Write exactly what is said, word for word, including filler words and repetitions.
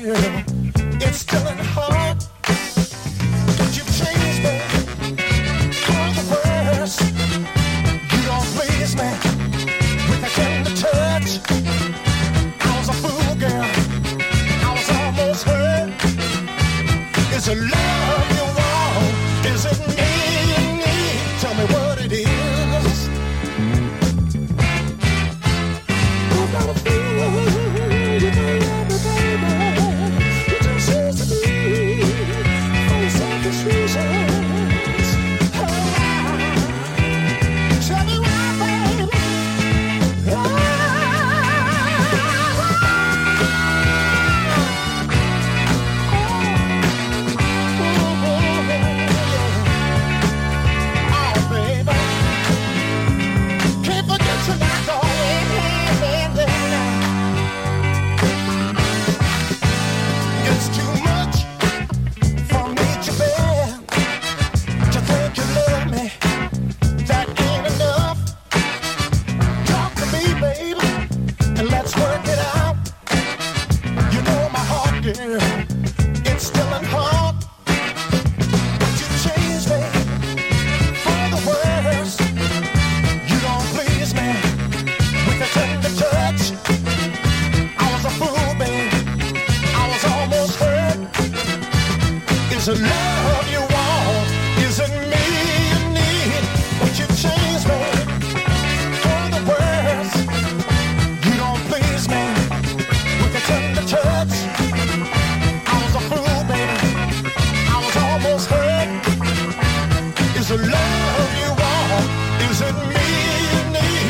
girl. It's still in the heart. Don't you change me for the worse. You don't please me with a tender touch. I was a fool, girl. I was almost hurt. Is it love you want? Is it me you need? Tell me what it is. I'm not a fool. You can love me, baby. You just used to be for selfish reasons. Oh, tell me why, baby. Oh, it's still in heart. But you changed me for the worse. You don't please me with a tender touch. I was a fool, babe. I was almost hurt. Is it love?